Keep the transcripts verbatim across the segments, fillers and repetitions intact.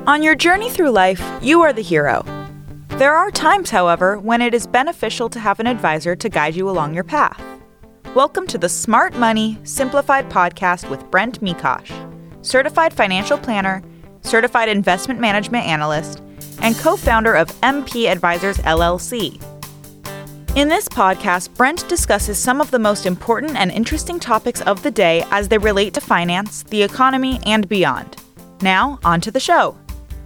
On your journey through life, you are the hero. There are times, however, when it is beneficial to have an advisor to guide you along your path. Welcome to the Smart Money Simplified podcast with Brent Mikosh, certified financial planner, certified investment management analyst, and co-founder of M P Advisors L L C. In this podcast, Brent discusses some of the most important and interesting topics of the day as they relate to finance, the economy, and beyond. Now, on to the show.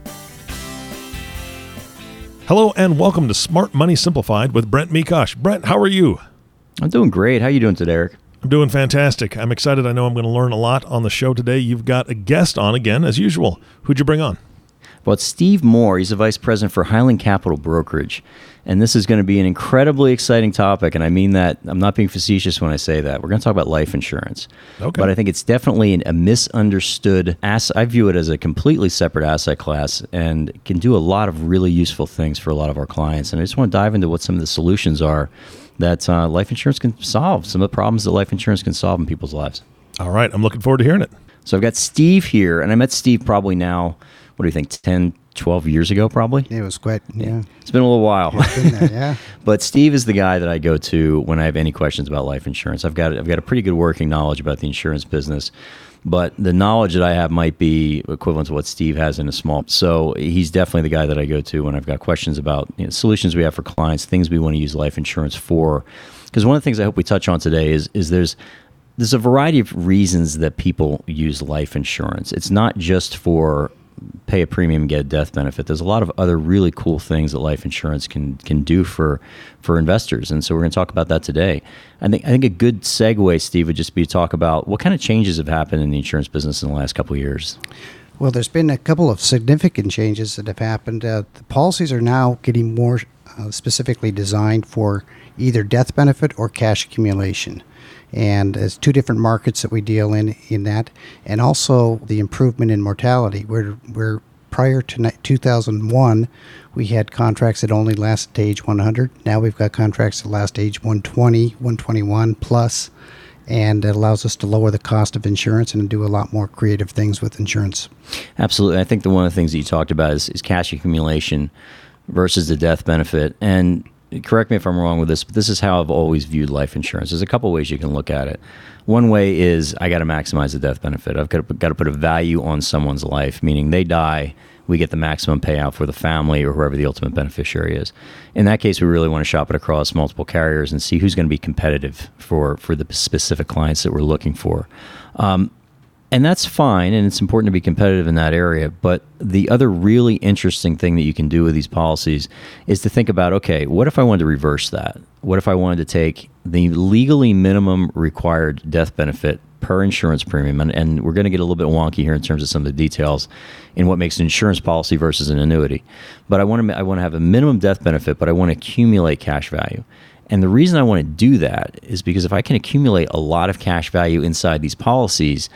Hello and welcome to Smart Money Simplified with Brent Mikosh. Brent, how are you? I'm doing great. How are you doing today, Eric? I'm doing fantastic. I'm excited. I know I'm going to learn a lot on the show today. You've got a guest on again, as usual. Who'd you bring on? Well, it's Steve Moore. He's the vice president for Highland Capital Brokerage. And this is going to be an incredibly exciting topic. And I mean that, I'm not being facetious when I say that. We're going to talk about life insurance. Okay. But I think it's definitely an, a misunderstood asset. I view it as a completely separate asset class and can do a lot of really useful things for a lot of our clients. And I just want to dive into what some of the solutions are that uh, life insurance can solve, some of the problems that life insurance can solve in people's lives. All right. I'm looking forward to hearing it. So I've got Steve here, and I met Steve probably now, what do you think, ten, twelve years ago probably? It was quite, yeah. It's been a little while. It's been there, yeah. But Steve is the guy that I go to when I have any questions about life insurance. I've got I've got a pretty good working knowledge about the insurance business, but the knowledge that I have might be equivalent to what Steve has in a small. So he's definitely the guy that I go to when I've got questions about, you know, solutions we have for clients, things we want to use life insurance for. Because one of the things I hope we touch on today is is there's there's a variety of reasons that people use life insurance. It's not just for pay a premium, get a death benefit. There's a lot of other really cool things that life insurance can can do for for investors, and so we're going to talk about that today. I think I think a good segue, Steve, would just be to talk about what kind of changes have happened in the insurance business in the last couple of years. Well, there's been a couple of significant changes that have happened. Uh, the policies are now getting more uh, specifically designed for either death benefit or cash accumulation. And there's two different markets that we deal in in that, and also the improvement in mortality. Where where prior to two thousand one, we had contracts that only lasted to age one hundred. Now we've got contracts that last age one twenty, one twenty-one plus, and it allows us to lower the cost of insurance and do a lot more creative things with insurance. Absolutely. I think the one of the things that you talked about is, is cash accumulation versus the death benefit. And correct me if I'm wrong with this, but this is how I've always viewed life insurance. There's a couple ways you can look at it. One way is I got to maximize the death benefit. I've got to, got to put a value on someone's life, meaning they die, we get the maximum payout for the family or whoever the ultimate beneficiary is. In that case, we really want to shop it across multiple carriers and see who's going to be competitive for, for the specific clients that we're looking for. Um, And that's fine, and it's important to be competitive in that area. But the other really interesting thing that you can do with these policies is to think about, okay, what if I wanted to reverse that? What if I wanted to take the legally minimum required death benefit per insurance premium? And, and we're going to get a little bit wonky here in terms of some of the details in what makes an insurance policy versus an annuity. But I want to I want to have a minimum death benefit, but I want to accumulate cash value. And the reason I want to do that is because if I can accumulate a lot of cash value inside these policies,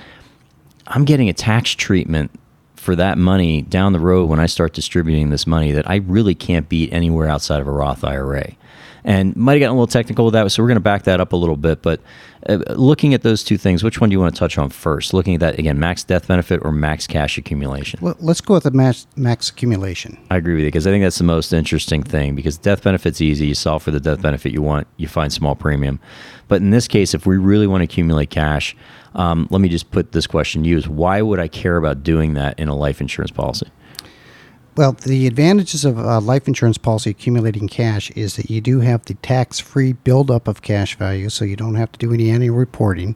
I'm getting a tax treatment for that money down the road when I start distributing this money that I really can't beat anywhere outside of a Roth I R A. And might have gotten a little technical with that, so we're going to back that up a little bit. But uh, looking at those two things, which one do you want to touch on first? Looking at that, again, max death benefit or max cash accumulation? Well, let's go with the max, max accumulation. I agree with you, because I think that's the most interesting thing, because death benefit's easy. You solve for the death benefit you want, you find small premium. But in this case, if we really want to accumulate cash, um, let me just put this question to you, is why would I care about doing that in a life insurance policy? Well, the advantages of a life insurance policy accumulating cash is that you do have the tax-free buildup of cash value, so you don't have to do any annual reporting,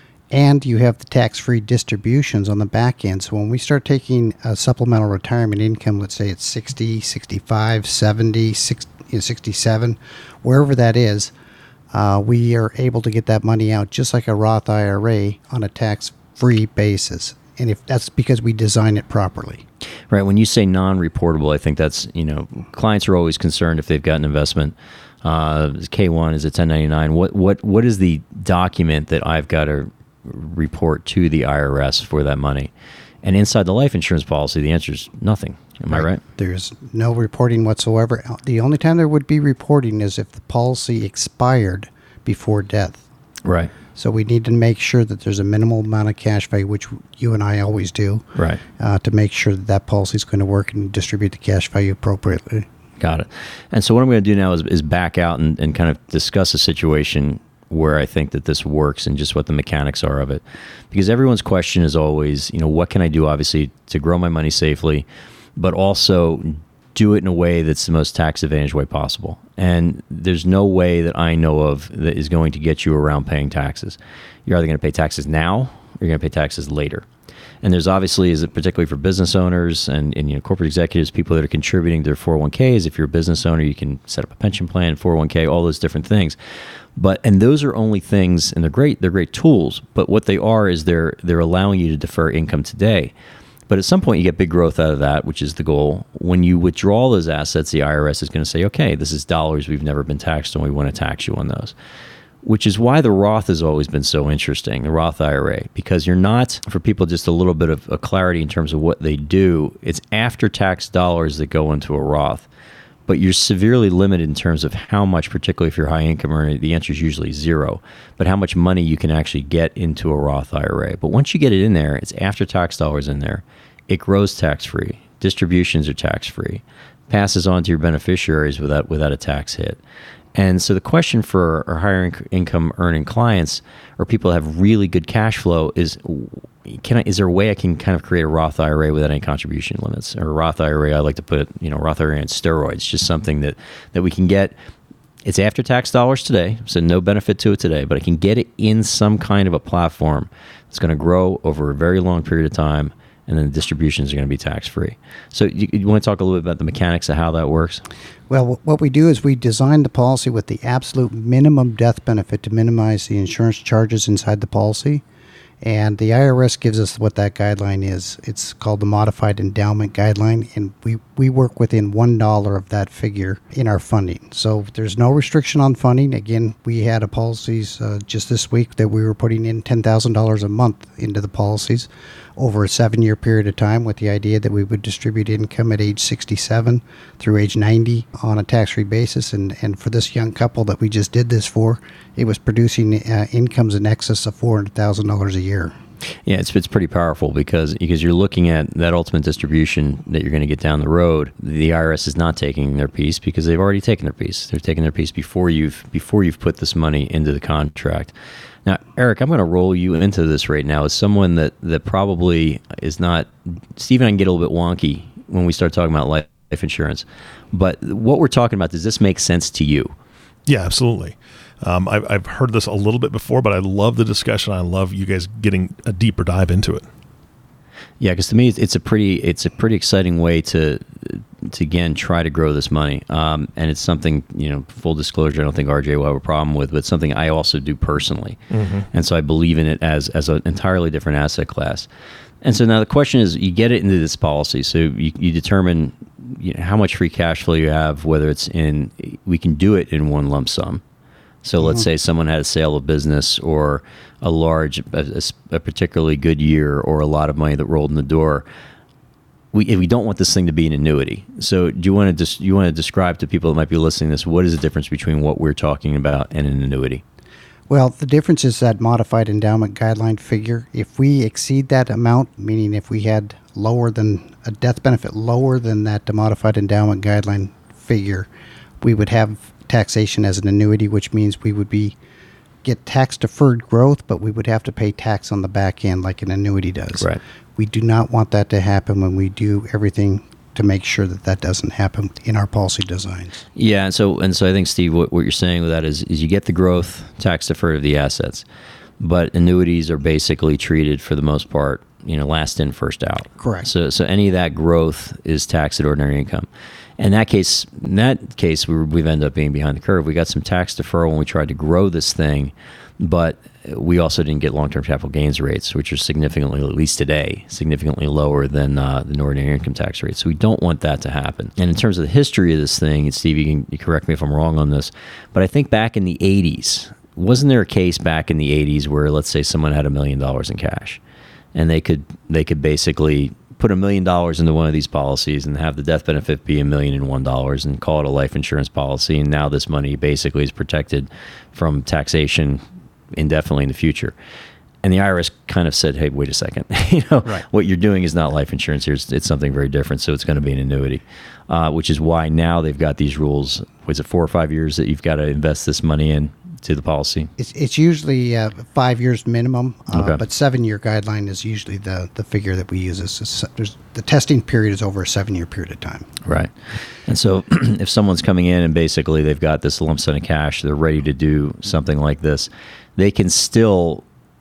and you have the tax-free distributions on the back end. So when we start taking a supplemental retirement income, let's say it's sixty, sixty-five, seventy, sixty, you know, sixty-seven, wherever that is, uh, we are able to get that money out just like a Roth I R A on a tax-free basis. And if that's because we design it properly. Right. When you say non-reportable, I think that's, you know, clients are always concerned if they've got an investment. Uh, K one, is it ten ninety-nine? What what what is the document that I've got to report to the I R S for that money? And inside the life insurance policy, the answer is nothing. Am right. I right? There's no reporting whatsoever. The only time there would be reporting is if the policy expired before death. Right. So we need to make sure that there's a minimal amount of cash value, which you and I always do, Right. uh, to make sure that that policy is going to work and distribute the cash value appropriately. Got it. And so what I'm going to do now is, is back out and, and kind of discuss a situation where I think that this works and just what the mechanics are of it. Because everyone's question is always, you know, what can I do, obviously, to grow my money safely, but also do it in a way that's the most tax advantage way possible. And there's no way that I know of that is going to get you around paying taxes. You're either going to pay taxes now or you're going to pay taxes later. And there's obviously, is it particularly for business owners and, and you know, corporate executives, people that are contributing to their four oh one k's. If you're a business owner, you can set up a pension plan, four oh one k, all those different things. But and those are only things, and they're great. They're great tools. But what they are is they're they're allowing you to defer income today. But at some point, you get big growth out of that, which is the goal. When you withdraw those assets, the I R S is going to say, okay, this is dollars we've never been taxed on. We want to tax you on those. Which is why the Roth has always been so interesting, the Roth I R A, because you're not, for people, just a little bit of a clarity in terms of what they do. It's after-tax dollars that go into a Roth, but you're severely limited in terms of how much, particularly if you're high income earner, the answer is usually zero, but how much money you can actually get into a Roth I R A. But once you get it in there, it's after-tax dollars in there. It grows tax-free. Distributions are tax-free. Passes on to your beneficiaries without without a tax hit. And so the question for our higher inc- income earning clients or people that have really good cash flow is, can I, is there a way I can kind of create a Roth I R A without any contribution limits? Or a Roth I R A, I like to put it, you know, Roth I R A on steroids, just something that, that we can get. It's after tax dollars today, so no benefit to it today, but I can get it in some kind of a platform that's going to grow over a very long period of time, and then the distributions are going to be tax-free. So you, you want to talk a little bit about the mechanics of how that works? Well, what we do is we design the policy with the absolute minimum death benefit to minimize the insurance charges inside the policy. And the I R S gives us what that guideline is. It's called the Modified Endowment Guideline, and we, we work within one dollar of that figure in our funding. So there's no restriction on funding. Again, we had a policies uh, just this week that we were putting in ten thousand dollars a month into the policies over a seven-year period of time, with the idea that we would distribute income at age sixty-seven through age ninety on a tax-free basis. And, and for this young couple that we just did this for, it was producing uh, incomes in excess of four hundred thousand dollars a year. Yeah, it's it's pretty powerful because because you're looking at that ultimate distribution that you're going to get down the road. The I R S is not taking their piece because they've already taken their piece. They're taking their piece before you've before you've put this money into the contract. Now, Eric, I'm going to roll you into this right now as someone that, that probably is not. Steve and I can get a little bit wonky when we start talking about life insurance, but what we're talking about, does this make sense to you? Yeah, absolutely. Um, I've, I've heard this a little bit before, but I love the discussion. I love you guys getting a deeper dive into it. Yeah, because to me, it's a pretty it's a pretty exciting way to to again try to grow this money, um, and it's something, you know, full disclosure, I don't think R J will have a problem with, but it's something I also do personally, mm-hmm. and so I believe in it as as an entirely different asset class. And so now the question is, you get it into this policy, so you, you determine, you know, how much free cash flow you have, whether it's in, we can do it in one lump sum. So let's mm-hmm. say someone had a sale of business or a large, a, a particularly good year, or a lot of money that rolled in the door. We we don't want this thing to be an annuity. So do you want to dis, you want to describe to people that might be listening to this, what is the difference between what we're talking about and an annuity? Well, the difference is that Modified Endowment Guideline figure. If we exceed that amount, meaning if we had lower than a death benefit lower than that Modified Endowment Guideline figure, we would have taxation as an annuity, which means we would be get tax deferred growth, but we would have to pay tax on the back end like an annuity does. Right. We do not want that to happen when we do everything to make sure that that doesn't happen in our policy designs. Yeah, and so and so I think, Steve, what, what you're saying with that is is you get the growth tax deferred of the assets, but annuities are basically treated for the most part, you know, last in, first out. Correct. So so any of that growth is taxed at ordinary income. In that case, in that case, we were, we've ended up being behind the curve. We got some tax deferral when we tried to grow this thing, but we also didn't get long-term capital gains rates, which are significantly, at least today, significantly lower than uh, the ordinary income tax rate. So we don't want that to happen. And in terms of the history of this thing, and Steve, you can you correct me if I'm wrong on this, but I think back in the eighties, wasn't there a case back in the eighties where, let's say, someone had a million dollars in cash, and they could they could basically put a million dollars into one of these policies and have the death benefit be a million and one dollars and call it a life insurance policy, and now this money basically is protected from taxation indefinitely in the future. And the I R S kind of said, hey, wait a second. you know, Right. What you're doing is not life insurance here. It's, it's something very different. So it's going to be an annuity, uh, which is why now they've got these rules. Was it four or five years that you've got to invest this money in to the policy? It's, it's usually uh, five years minimum, uh, Okay. but seven-year guideline is usually the, the figure that we use. It's, it's, there's, the testing period is over a seven-year period of time. Right. And so if someone's coming in and basically they've got this lump sum of cash, they're ready to do something like this, they can still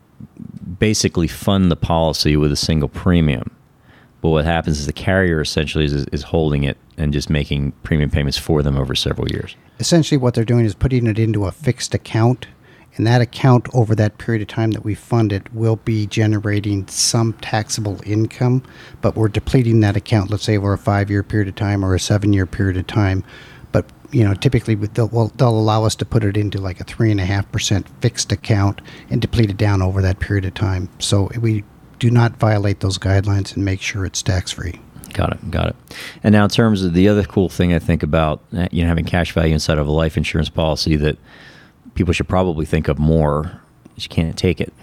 basically fund the policy with a single premium. But what happens is the carrier essentially is, is holding it and just making premium payments for them over several years. Essentially what they're doing is putting it into a fixed account, and that account over that period of time that we fund it will be generating some taxable income, but we're depleting that account, let's say over a five-year period of time or a seven-year period of time. But you know, typically they'll, well, they'll allow us to put it into like a three and a half percent fixed account and deplete it down over that period of time. So we do not violate those guidelines and make sure it's tax-free. Got it. Got it. And now in terms of the other cool thing I think about, uh, you know, having cash value inside of a life insurance policy that people should probably think of more is you can't take it.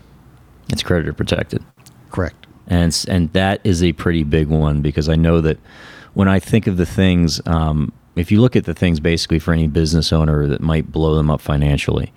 It's creditor protected. Correct. And s- and that is a pretty big one, because I know that when I think of the things, um, if you look at the things basically for any business owner that might blow them up financially,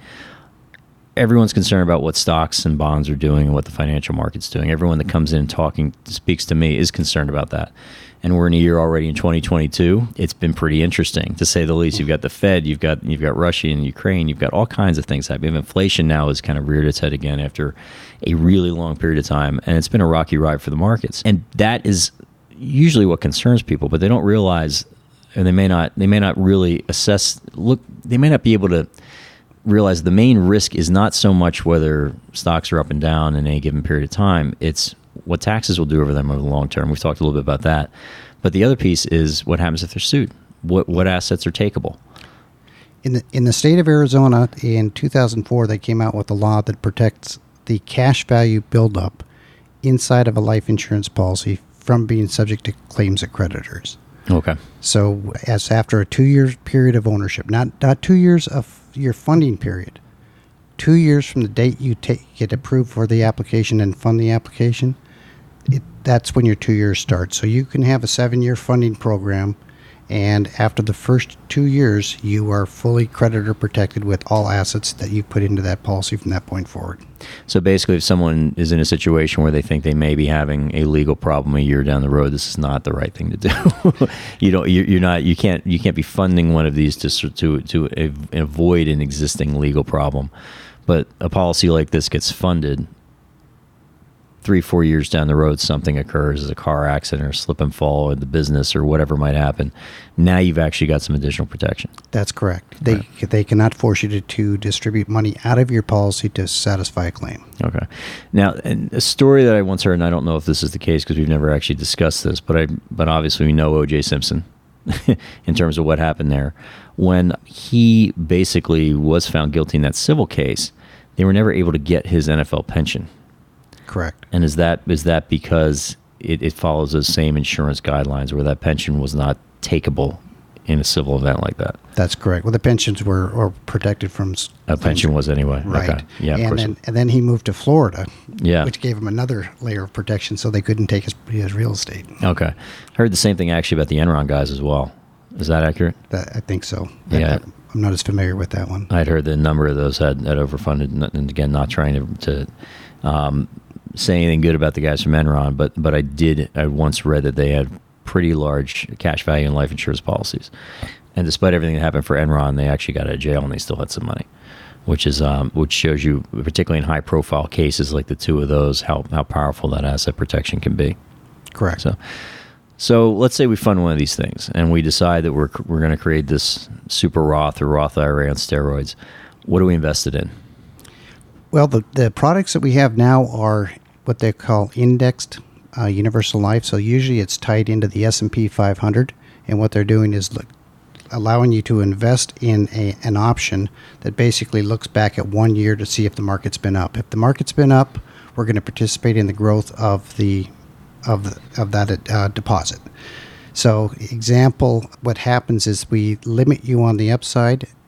everyone's concerned about what stocks and bonds are doing and what the financial market's doing. Everyone that comes in and talking, speaks to me, is concerned about that. And we're in a year already in twenty twenty-two. It's been pretty interesting, to say the least. You've got the Fed, you've got you've got Russia and Ukraine, you've got all kinds of things happening. Inflation now has kind of reared its head again after a really long period of time, and it's been a rocky ride for the markets. And that is usually what concerns people, but they don't realize, and they may not they may not really assess. Look, they may not be able to realize the main risk is not so much whether stocks are up and down in any given period of time. It's what taxes will do over them over the long term. We've talked a little bit about that. But the other piece is what happens if they're sued. What what assets are takeable? In the in the state of Arizona, in two thousand four, they came out with a law that protects the cash value buildup inside of a life insurance policy from being subject to claims of creditors. Okay. So, as after a two-year period of ownership, not not two years of your funding period, two years from the date you take get approved for the application and fund the application, it, that's when your two years start. So you can have a seven-year funding program, and after the first two years, you are fully creditor protected with all assets that you put into that policy from that point forward. So basically, if someone is in a situation where they think they may be having a legal problem a year down the road, this is not the right thing to do. you don't. You're, you're not. You can't. You can't be funding one of these to to to av- avoid an existing legal problem. But a policy like this gets funded three, four years down the road, something occurs, as a car accident or slip and fall in the business or whatever might happen. Now you've actually got some additional protection. That's correct. They Okay. they cannot force you to, to distribute money out of your policy to satisfy a claim. Okay. Now, and a story that I once heard, and I don't know if this is the case because we've never actually discussed this, but I, but obviously we know O J Simpson in terms of what happened there. When he basically was found guilty in that civil case, they were never able to get his N F L pension. Correct. And is that is that because it, it follows those same insurance guidelines where that pension was not takeable in a civil event like that? That's correct. Well, the pensions were, were protected from s- A pension was anyway. right. Okay. Yeah, of and course. then and then he moved to Florida, Yeah. which gave him another layer of protection, so they couldn't take his, his real estate. Okay. I heard the same thing actually about the Enron guys as well. Is that accurate? That I think so. Yeah. I'm not as familiar with that one. I'd heard that a number of those had, had overfunded, and again, not trying to, to um, say anything good about the guys from Enron, but but I did, I once read that they had pretty large cash value in life insurance policies. And despite everything that happened for Enron, they actually got out of jail and they still had some money, which is um, which shows you, particularly in high profile cases like the two of those, how, how powerful that asset protection can be. Correct. So, so let's say we fund one of these things and we decide that we're we're going to create this super Roth or Roth I R A on steroids. What do we invest it in? Well, the, the products that we have now are what they call indexed uh, universal life. So usually it's tied into the S and P five hundred. And what they're doing is look, allowing you to invest in a, an option that basically looks back at one year to see if the market's been up. If the market's been up, we're going to participate in the growth of the of the, of that uh, deposit. So, example, what happens is we limit you on the upside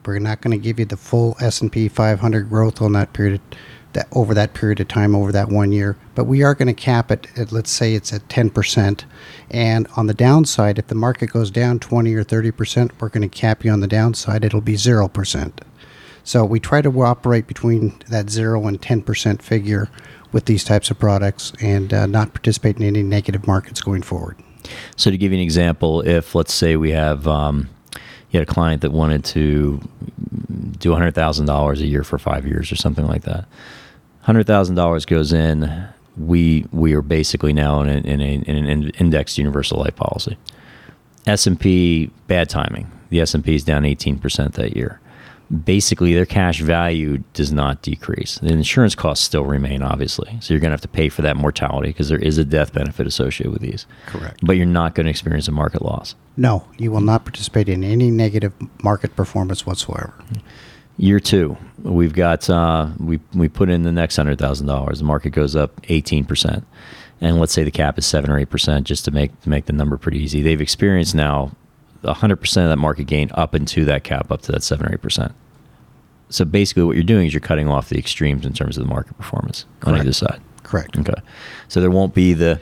We're not going to give you the full S and P five hundred growth on that period, that over that period of time, over that one year. But we are going to cap it at, let's say it's at ten percent. And on the downside, if the market goes down twenty or thirty percent, we're going to cap you on the downside. It'll be zero percent. So we try to operate between that zero and ten percent figure with these types of products, and uh, not participate in any negative markets going forward. So to give you an example, if let's say we have um, you had a client that wanted to do one hundred thousand dollars a year for five years or something like that. one hundred thousand dollars goes in. We we are basically now in, a, in, a, in an indexed universal life policy. S and P, bad timing. The S and P is down eighteen percent that year. Basically, their cash value does not decrease. The insurance costs still remain, obviously. So you're going to have to pay for that mortality because there is a death benefit associated with these. Correct. But you're not going to experience a market loss. No, you will not participate in any negative market performance whatsoever. Year two, we've got uh, we we put in the next hundred thousand dollars. The market goes up eighteen percent, and let's say the cap is seven or eight percent, just to make to make the number pretty easy. They've experienced now a hundred percent of that market gain up into that cap, up to that seven or eight percent. So basically, what you're doing is you're cutting off the extremes in terms of the market performance on either side. Correct. Okay, so there won't be the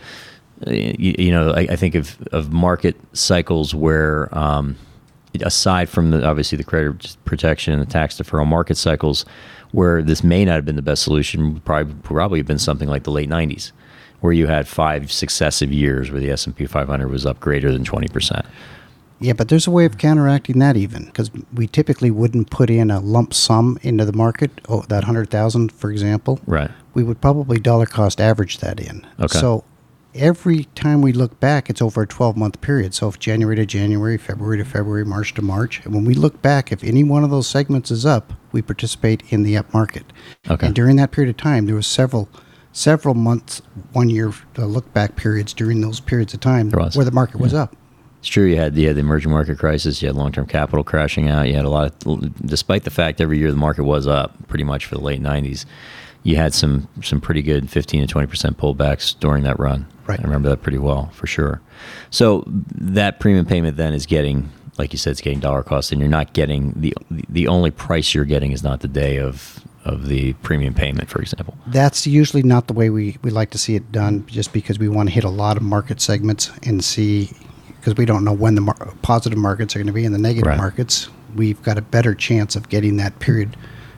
you, you know I, I think of of market cycles where. Um, aside from the obviously the credit protection and the tax deferral, market cycles where this may not have been the best solution would probably probably have been something like the late nineties, where you had five successive years where the S and P five hundred was up greater than twenty percent. Yeah, but there's a way of counteracting that even, because we typically wouldn't put in a lump sum into the market, oh, that one hundred thousand dollars, for example. Right. We would probably dollar cost average that in. Okay. So every time we look back, it's over a twelve-month period. So if January to January, February to February, March to March, and when we look back, if any one of those segments is up, we participate in the up market. Okay. And during that period of time, there was several several months, one-year uh, look-back periods during those periods of time was. where the market was Yeah. up. It's true. You had, you had the emerging market crisis. You had long-term capital crashing out. You had a lot of, despite the fact every year the market was up pretty much for the late nineties, you had some some pretty good fifteen to twenty percent pullbacks during that run. Right. I remember that pretty well, for sure. So that premium payment then is getting, like you said, it's getting dollar cost, and you're not getting, the the only price you're getting is not the day of of the premium payment, for example. That's usually not the way we, we like to see it done, just because we want to hit a lot of market segments and see, because we don't know when the mar- positive markets are going to be and the negative Right. markets. We've got a better chance of getting that period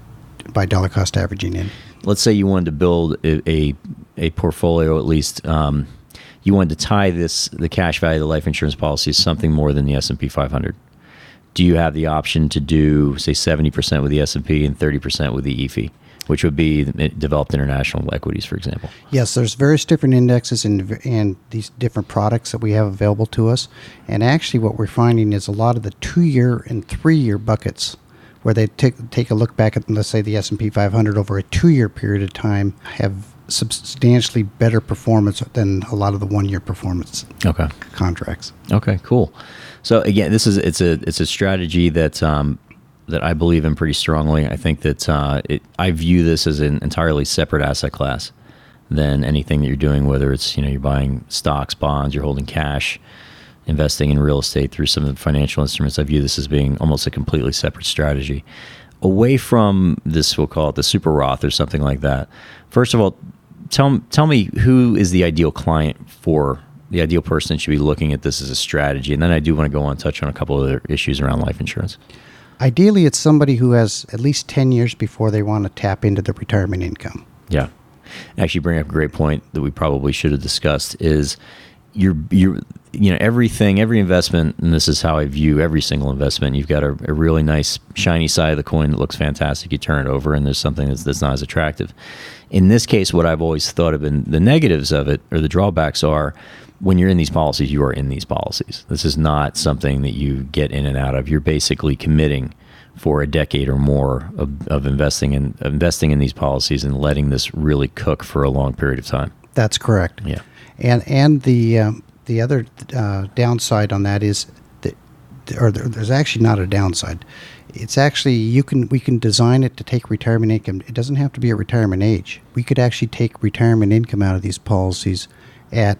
by dollar cost averaging in. Let's say you wanted to build a a, a portfolio, at least um, you wanted to tie this the cash value of the life insurance policy is something more than the S and P five hundred. Do you have the option to do, say, seventy percent with the S and P and thirty percent with the E F I, which would be the developed international equities, for example? Yes, there's various different indexes and and these different products that we have available to us. And actually what we're finding is a lot of the two-year and three-year buckets, where they take take a look back at, let's say, the S and P five hundred over a two-year period of time, have substantially better performance than a lot of the one-year performance Okay. contracts. Okay, cool. So again, this is it's a it's a strategy that um, that I believe in pretty strongly. I think that uh, it, I view this as an entirely separate asset class than anything that you're doing, whether it's, you know, you're buying stocks, bonds, you're holding cash, investing in real estate through some of the financial instruments. I view this as being almost a completely separate strategy, away from this, we'll call it the super Roth or something like that. First of all, tell tell me who is the ideal client for the ideal person that should be looking at this as a strategy, and then I do want to go on and touch on a couple of other issues around life insurance. Ideally, it's somebody who has at least ten years before they want to tap into the retirement income. Yeah, actually, bring up a great point that we probably should have discussed is you're you're you know everything every investment, and this is how I view every single investment. You've got a, a really nice shiny side of the coin that looks fantastic. You turn it over, and there's something that's, that's not as attractive. In this case, what I've always thought have been the negatives of it, or the drawbacks, are when you're in these policies, you are in these policies. This is not something that you get in and out of. You're basically committing for a decade or more of, of investing in investing in these policies and letting this really cook for a long period of time. That's correct. Yeah. And and the um, the other uh, downside on that is that, or there, there's actually not a downside. It's actually, you can we can design it to take retirement income. It doesn't have to be at retirement age. We could actually take retirement income out of these policies at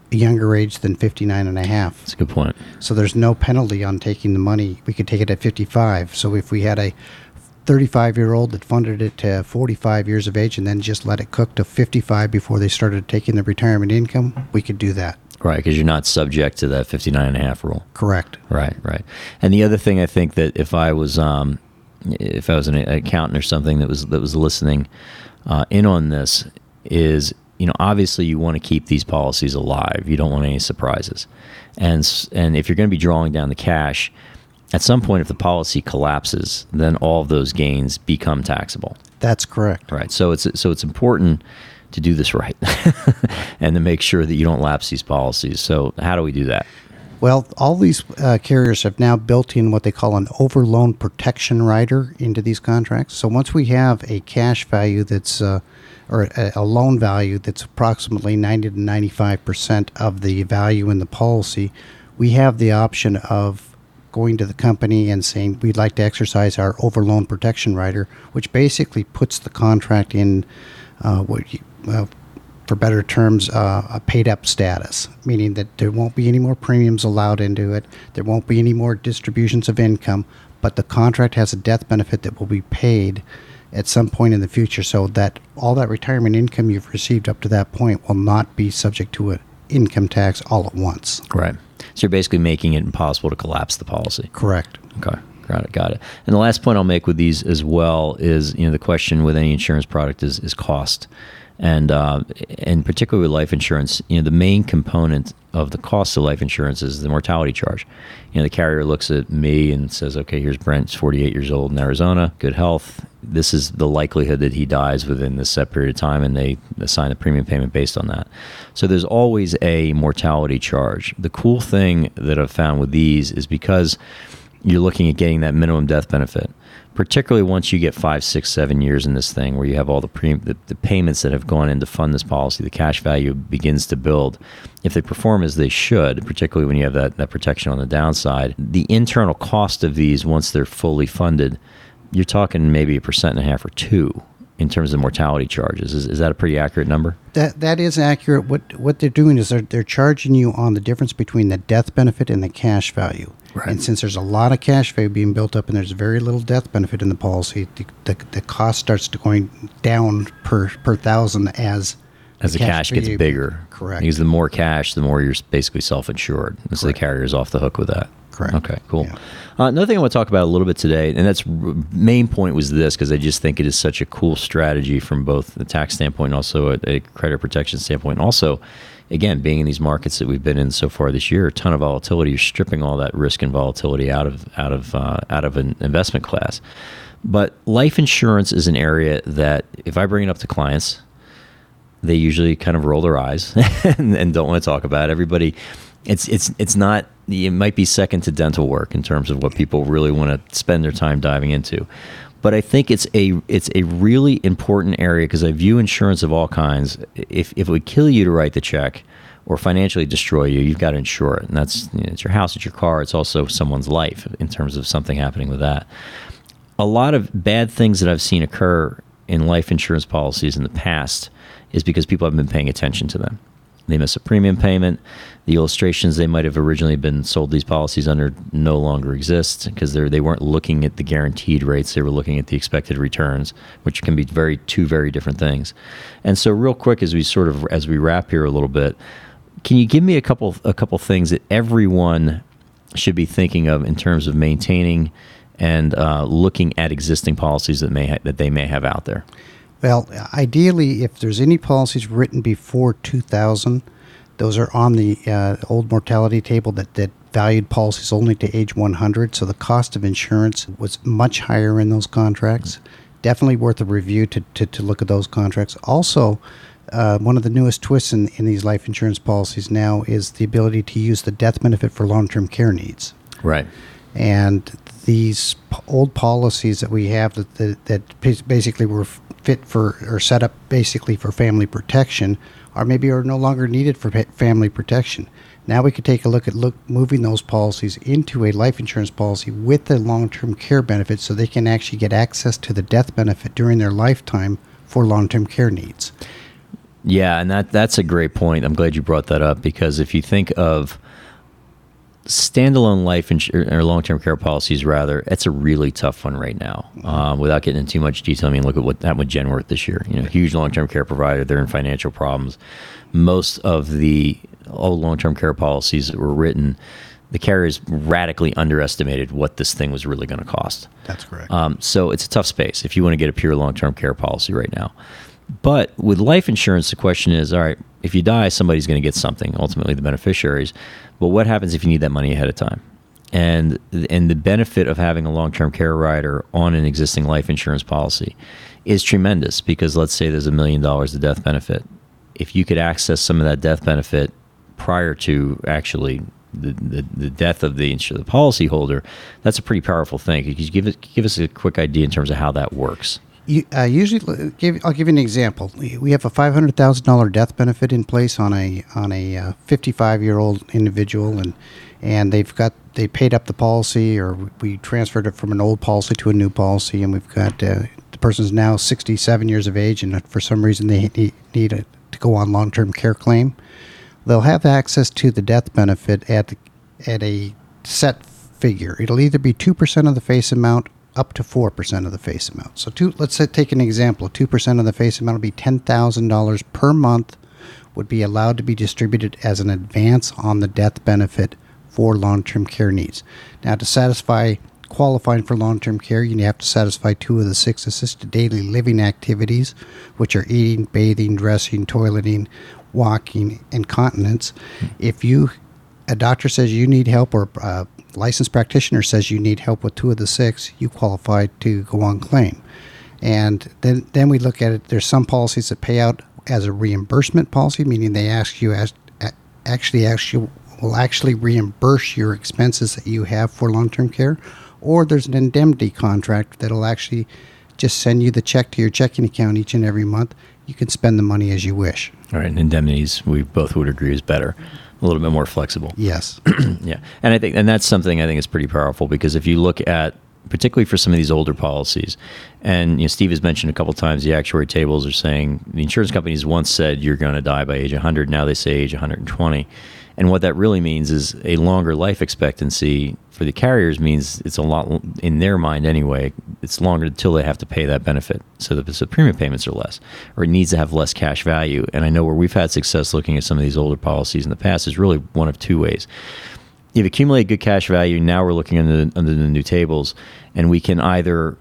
a younger age than fifty-nine and a half. That's a good point. So there's no penalty on taking the money. We could take it at fifty-five. So if we had a thirty-five-year-old that funded it to forty-five years of age and then just let it cook to fifty-five before they started taking the retirement income, we could do that. Right, because you're not subject to that fifty-nine and a half rule. Correct. Right, right. And the other thing I think that if I was um, if I was an accountant or something that was that was listening uh, in on this is, you know, obviously you want to keep these policies alive. You don't want any surprises. And and if you're going to be drawing down the cash, at some point if the policy collapses, then all of those gains become taxable. That's correct. Right. So it's so it's important to do this right and to make sure that you don't lapse these policies. So how do we do that? Well, all these uh, carriers have now built in what they call an overloan protection rider into these contracts. So once we have a cash value that's, uh, or a, a loan value that's approximately ninety to ninety-five percent of the value in the policy, we have the option of going to the company and saying we'd like to exercise our overloan protection rider, which basically puts the contract in uh, what you, uh, for better terms, uh, a paid-up status, meaning that there won't be any more premiums allowed into it, there won't be any more distributions of income, but the contract has a death benefit that will be paid at some point in the future, so that all that retirement income you've received up to that point will not be subject to an income tax all at once. Right. So you're basically making it impossible to collapse the policy. Correct. Okay. Got it. Got it. And the last point I'll make with these as well is, you know, the question with any insurance product is, is cost. And uh, and particularly with life insurance, you know, the main component of the cost of life insurance is the mortality charge. You know, the carrier looks at me and says, okay, here's Brent, he's forty-eight years old in Arizona, good health. This is the likelihood that he dies within this set period of time, and they assign a premium payment based on that. So there's always a mortality charge. The cool thing that I've found with these is because you're looking at getting that minimum death benefit, particularly once you get five, six, seven years in this thing where you have all the, pre- the the payments that have gone in to fund this policy, the cash value begins to build. If they perform as they should, particularly when you have that, that protection on the downside, the internal cost of these, once they're fully funded, you're talking maybe a percent and a half or two in terms of mortality charges. Is, is that a pretty accurate number? That that is accurate. What what they're doing is they're they're charging you on the difference between the death benefit and the cash value. Right. And since there's a lot of cash value being built up and there's very little death benefit in the policy, the the, the cost starts to going down per per thousand as As the cash, cash gets bigger. Correct. Because the more cash, the more you're basically self-insured. So the carrier's off the hook with that. Correct. Okay, cool. Yeah. Uh, another thing I want to talk about a little bit today, and that's main point was this, because I just think it is such a cool strategy from both the tax standpoint and also a, a credit protection standpoint. And also, again, being in these markets that we've been in so far this year, a ton of volatility. You're stripping all that risk and volatility out of out of uh, out of an investment class. But life insurance is an area that, if I bring it up to clients, they usually kind of roll their eyes and, and don't want to talk about it. Everybody, it's it's it's not. It might be second to dental work in terms of what people really want to spend their time diving into. But I think it's a it's a really important area because I view insurance of all kinds. If if it would kill you to write the check or financially destroy you, you've got to insure it. And that's, you know, it's your house, it's your car, it's also someone's life in terms of something happening with that. A lot of bad things that I've seen occur in life insurance policies in the past is because people haven't been paying attention to them. They miss a premium payment. The illustrations they might have originally been sold these policies under no longer exist because they they weren't looking at the guaranteed rates. They were looking at the expected returns, which can be very two very different things. And so, real quick, as we sort of as we wrap here a little bit, can you give me a couple a couple things that everyone should be thinking of in terms of maintaining and uh, looking at existing policies that may ha- that they may have out there? Well, ideally, if there's any policies written before two thousand, those are on the uh, old mortality table that, that valued policies only to age one hundred. So the cost of insurance was much higher in those contracts. Mm-hmm. Definitely worth a review to, to, to look at those contracts. Also, uh, one of the newest twists in, in these life insurance policies now is the ability to use the death benefit for long-term care needs. Right. And these p- old policies that we have that, that, that basically were fit for or set up basically for family protection are maybe are no longer needed for family protection. Now we could take a look at look moving those policies into a life insurance policy with the long-term care benefit so they can actually get access to the death benefit during their lifetime for long-term care needs. Yeah, and that that's a great point. I'm glad you brought that up, because if you think of standalone life insurance or long-term care policies, rather, it's a really tough one right now. Um, without getting into too much detail, I mean, look at what happened with Genworth this year. You know, huge long-term care provider. They're in financial problems. Most of the old long-term care policies that were written, the carriers radically underestimated what this thing was really going to cost. That's correct. Um, so it's a tough space if you want to get a pure long-term care policy right now. But with life insurance, the question is, all right, if you die, somebody's going to get something, ultimately the beneficiaries. But what happens if you need that money ahead of time? And and the benefit of having a long-term care rider on an existing life insurance policy is tremendous, because let's say there's a million dollars of death benefit. If you could access some of that death benefit prior to actually the, the, the death of the, the policyholder, that's a pretty powerful thing. Could you give, it, give us a quick idea in terms of how that works? You, uh, usually, give, I'll give you an example. We have a five hundred thousand dollars death benefit in place on a on a uh, fifty-five year old individual, and and they've got they paid up the policy, or we transferred it from an old policy to a new policy, and we've got uh, the person's now sixty-seven years of age, and for some reason they need, need a, to go on long term care claim. They'll have access to the death benefit at at a set figure. It'll either be two percent of the face amount, up to four percent of the face amount. So two, let's say, take an example. two percent of the face amount would be ten thousand dollars per month would be allowed to be distributed as an advance on the death benefit for long-term care needs. Now, to satisfy qualifying for long-term care, you have to satisfy two of the six assisted daily living activities, which are eating, bathing, dressing, toileting, walking, and continence. If you, a doctor says you need help, or a licensed practitioner says you need help with two of the six, you qualify to go on claim. And then, then we look at it. There's some policies that pay out as a reimbursement policy, meaning they ask you as actually actually will actually reimburse your expenses that you have for long-term care, or there's an indemnity contract that'll actually just send you the check to your checking account each and every month. You can spend the money as you wish. All right, and indemnities, we both would agree, is better, a little bit more flexible. Yes. Yeah, and I think, and that's something I think is pretty powerful, because if you look at, particularly for some of these older policies, and you know, Steve has mentioned a couple of times the actuary tables are saying the insurance companies once said you're going to die by age one hundred. Now they say age one hundred twenty. And what that really means is a longer life expectancy for the carriers means it's a lot, in their mind anyway, it's longer until they have to pay that benefit. So the, so premium payments are less, or it needs to have less cash value. And I know where we've had success looking at some of these older policies in the past is really one of two ways. You've accumulated good cash value. Now we're looking under the, under the new tables, and we can either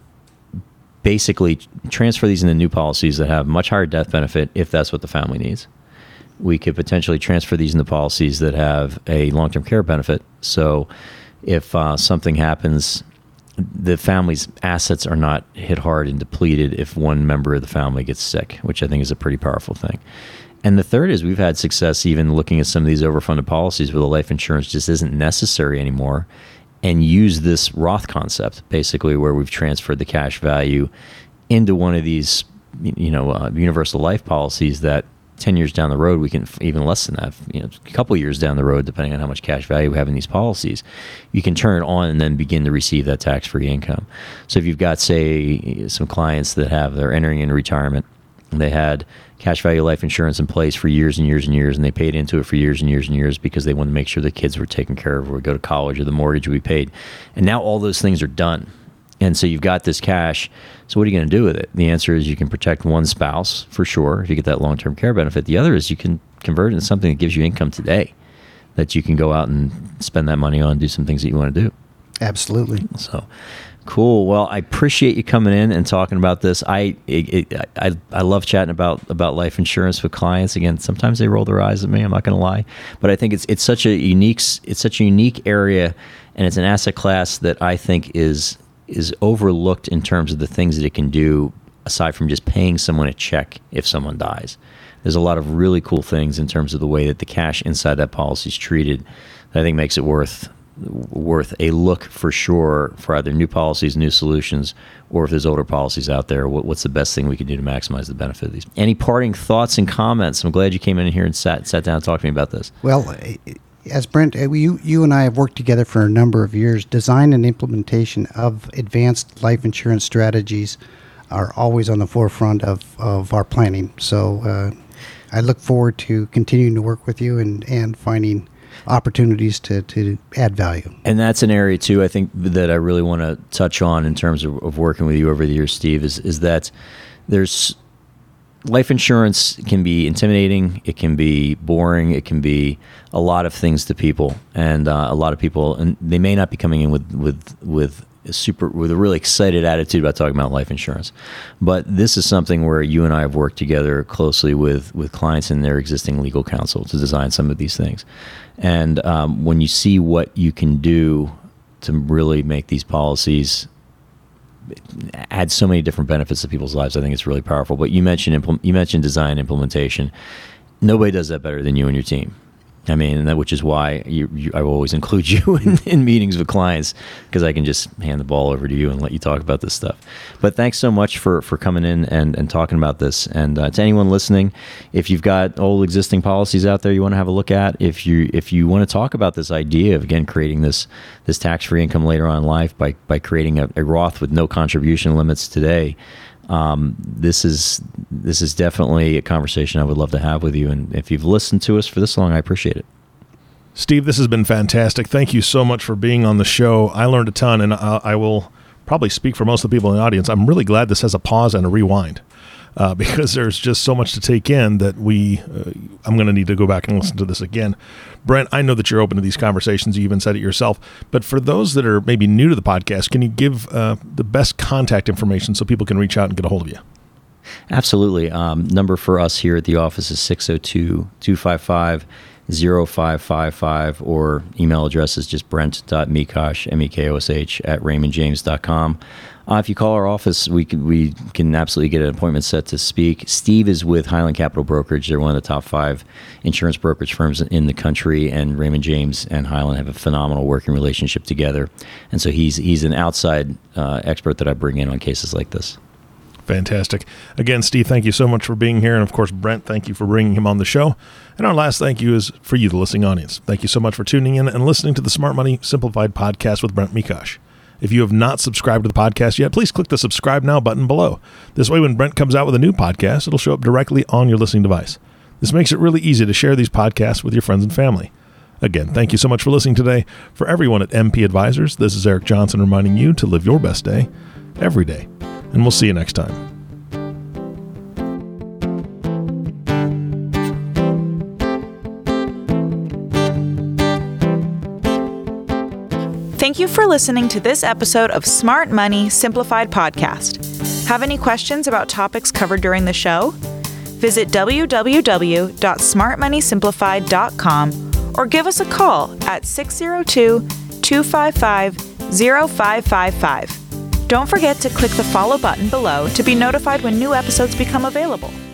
basically transfer these into new policies that have much higher death benefit if that's what the family needs. We could potentially transfer these into policies that have a long-term care benefit. So if uh, something happens, the family's assets are not hit hard and depleted if one member of the family gets sick, which I think is a pretty powerful thing. And the third is we've had success even looking at some of these overfunded policies where the life insurance just isn't necessary anymore, and use this Roth concept, basically, where we've transferred the cash value into one of these, you know, uh, universal life policies that ten years down the road, we can, even less than that, you know, a couple of years down the road, depending on how much cash value we have in these policies, you can turn it on and then begin to receive that tax-free income. So if you've got, say, some clients that have, they're entering into retirement, and they had cash value life insurance in place for years and years and years, and they paid into it for years and years and years because they wanted to make sure the kids were taken care of, or would go to college, or the mortgage would be paid. And now all those things are done. And so you've got this cash. So what are you going to do with it? The answer is you can protect one spouse for sure if you get that long-term care benefit. The other is you can convert it into something that gives you income today that you can go out and spend that money on and do some things that you want to do. Absolutely. So cool. Well, I appreciate you coming in and talking about this. I it, it, I I love chatting about about life insurance with clients. Again, sometimes they roll their eyes at me, I'm not going to lie, but I think it's it's such a unique it's such a unique area, and it's an asset class that I think is is overlooked in terms of the things that it can do, aside from just paying someone a check if someone dies. There's a lot of really cool things in terms of the way that the cash inside that policy is treated that I think makes it worth worth a look for sure for either new policies, new solutions, or if there's older policies out there, what, what's the best thing we can do to maximize the benefit of these? Any parting thoughts and comments? I'm glad you came in here and sat sat down and talked to me about this. Well, as Brent, you, you and I have worked together for a number of years. Design and implementation of advanced life insurance strategies are always on the forefront of, of our planning. So uh, I look forward to continuing to work with you and, and finding opportunities to, to add value. And that's an area too, I think, that I really want to touch on in terms of, of working with you over the years, Steve, is, is that there's life insurance can be intimidating, it can be boring, it can be a lot of things to people, and uh, a lot of people, and they may not be coming in with with with a super with a really excited attitude about talking about life insurance. But this is something where you and I have worked together closely with with clients and their existing legal counsel to design some of these things. And um, when you see what you can do to really make these policies add so many different benefits to people's lives, I think it's really powerful. But you mentioned impl- you mentioned design implementation. Nobody does that better than you and your team. I mean, that, which is why you, you, I will always include you in, in meetings with clients, because I can just hand the ball over to you and let you talk about this stuff. But thanks so much for, for coming in and, and talking about this. And uh, to anyone listening, if you've got old existing policies out there you want to have a look at, if you if you want to talk about this idea of, again, creating this this tax-free income later on in life by, by creating a, a Roth with no contribution limits today, Um, this is this is definitely a conversation I would love to have with you. And if you've listened to us for this long, I appreciate it. Steve, this has been fantastic. Thank you so much for being on the show. I learned a ton, and I, I will probably speak for most of the people in the audience. I'm really glad this has a pause and a rewind, uh, because there's just so much to take in that we, uh, I'm going to need to go back and listen to this again. Brent, I know that you're open to these conversations. You even said it yourself. But for those that are maybe new to the podcast, can you give uh, the best contact information so people can reach out and get a hold of you? Absolutely. Um, number for us here at the office is six oh two, two five five, oh five five five, or email address is just brent.mekosh, M E K O S H, at raymond james dot com. Uh, if you call our office, we can, we can absolutely get an appointment set to speak. Steve is with Highland Capital Brokerage. They're one of the top five insurance brokerage firms in the country, and Raymond James and Highland have a phenomenal working relationship together. And so he's he's an outside uh, expert that I bring in on cases like this. Fantastic. Again, Steve, thank you so much for being here. And of course, Brent, thank you for bringing him on the show. And our last thank you is for you, the listening audience. Thank you so much for tuning in and listening to the Smart Money Simplified podcast with Brent Mekosh. If you have not subscribed to the podcast yet, please click the subscribe now button below. This way, when Brent comes out with a new podcast, it'll show up directly on your listening device. This makes it really easy to share these podcasts with your friends and family. Again, thank you so much for listening today. For everyone at M P Advisors, this is Eric Johnson reminding you to live your best day every day. And we'll see you next time. Thank you for listening to this episode of Smart Money Simplified Podcast. Have any questions about topics covered during the show? Visit w w w dot smart money simplified dot com or give us a call at six oh two, two five five, oh five five five. Don't forget to click the follow button below to be notified when new episodes become available.